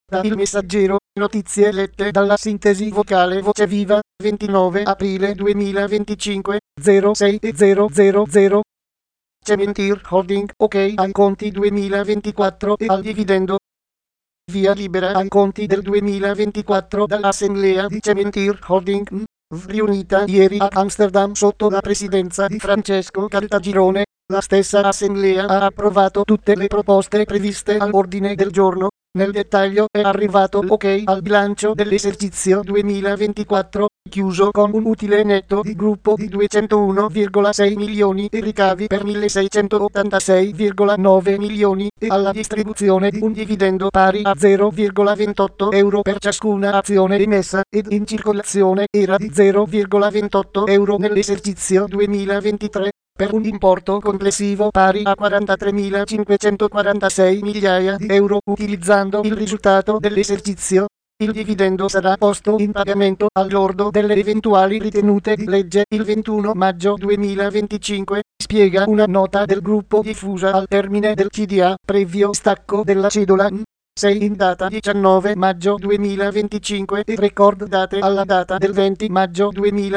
Da Il Messaggero, notizie lette dalla sintesi vocale Voce Viva, 29 aprile 2025, 06:000. Cementir Holding, ok ai conti 2024 e al dividendo. Via libera ai conti del 2024 dall'Assemblea di Cementir Holding, riunita ieri a Amsterdam sotto la presidenza di Francesco Caltagirone. La stessa Assemblea ha approvato tutte le proposte previste all'ordine del giorno. Nel dettaglio è arrivato ok al bilancio dell'esercizio 2024, chiuso con un utile netto di gruppo di 201,6 milioni e ricavi per 1686,9 milioni e alla distribuzione di un dividendo pari a 0,28 euro per ciascuna azione emessa ed in circolazione era di 0,28 euro nell'esercizio 2023. Per un importo complessivo pari a 43.546 migliaia di euro utilizzando il risultato dell'esercizio. Il dividendo sarà posto in pagamento al lordo delle eventuali ritenute di legge il 21 maggio 2025, spiega una nota del gruppo diffusa al termine del CDA, previo stacco della cedola N6 in data 19 maggio 2025 e record date alla data del 20 maggio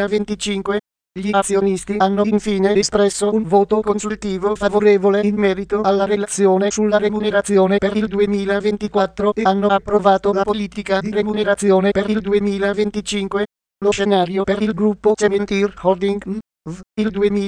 2025. Gli azionisti hanno infine espresso un voto consultivo favorevole in merito alla relazione sulla remunerazione per il 2024 e hanno approvato la politica di remunerazione per il 2025. Lo scenario per il gruppo Cementir Holding il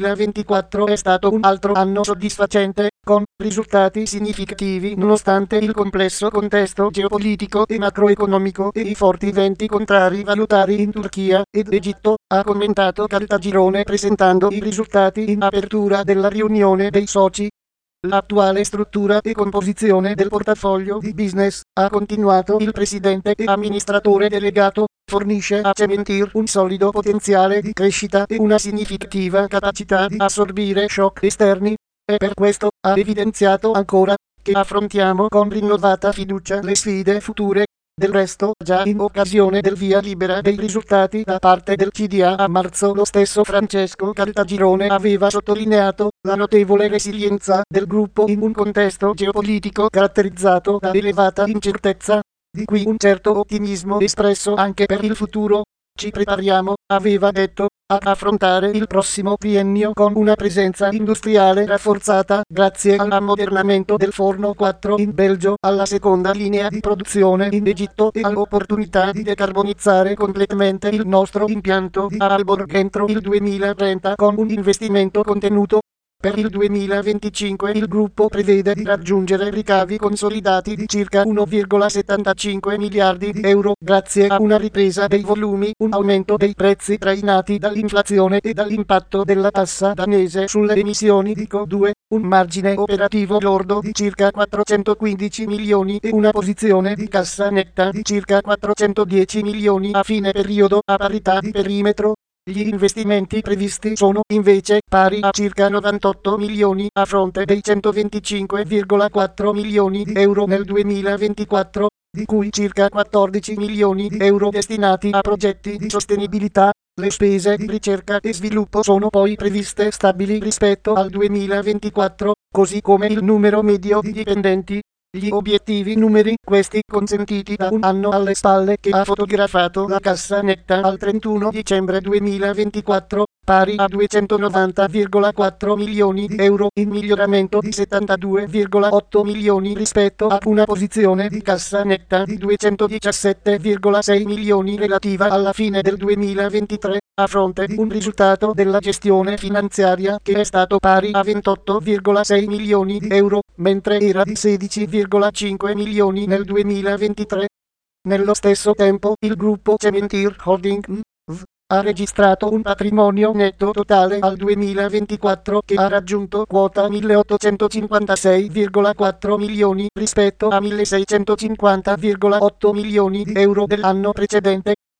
2024 è stato un altro anno soddisfacente, con risultati significativi nonostante il complesso contesto geopolitico e macroeconomico e i forti venti contrari valutari in Turchia ed Egitto, ha commentato Caltagirone presentando i risultati in apertura della riunione dei soci. L'attuale struttura e composizione del portafoglio di business, ha continuato il presidente e amministratore delegato, fornisce a Cementir un solido potenziale di crescita e una significativa capacità di assorbire shock esterni. E per questo, ha evidenziato ancora, che affrontiamo con rinnovata fiducia le sfide future. Del resto, già in occasione del via libera dei risultati da parte del CDA a marzo, lo stesso Francesco Caltagirone aveva sottolineato la notevole resilienza del gruppo in un contesto geopolitico caratterizzato da elevata incertezza. Di qui un certo ottimismo espresso anche per il futuro. Ci prepariamo, aveva detto, ad affrontare il prossimo triennio con una presenza industriale rafforzata grazie all'ammodernamento del forno 4 in Belgio, alla seconda linea di produzione in Egitto e all'opportunità di decarbonizzare completamente il nostro impianto di Aalborg entro il 2030 con un investimento contenuto. Per il 2025 il gruppo prevede di raggiungere ricavi consolidati di circa 1,75 miliardi di euro grazie a una ripresa dei volumi, un aumento dei prezzi trainati dall'inflazione e dall'impatto della tassa danese sulle emissioni di CO2, un margine operativo lordo di circa 415 milioni e una posizione di cassa netta di circa 410 milioni a fine periodo a parità di perimetro. Gli investimenti previsti sono invece pari a circa 98 milioni a fronte dei 125,4 milioni di euro nel 2024, di cui circa 14 milioni di euro destinati a progetti di sostenibilità. Le spese di ricerca e sviluppo sono poi previste stabili rispetto al 2024, così come il numero medio di dipendenti. Gli obiettivi numeri, questi consentiti da un anno alle spalle che ha fotografato la cassa netta al 31 dicembre 2024, pari a 290,4 milioni di euro, in miglioramento di 72,8 milioni rispetto a una posizione di cassa netta di 217,6 milioni relativa alla fine del 2023, a fronte di un risultato della gestione finanziaria che è stato pari a 28,6 milioni di euro, mentre era di 16,5 milioni nel 2023. Nello stesso tempo, il gruppo Cementir Holding ha registrato un patrimonio netto totale al 2024 che ha raggiunto quota 1.856,4 milioni rispetto a 1.650,8 milioni di euro dell'anno precedente.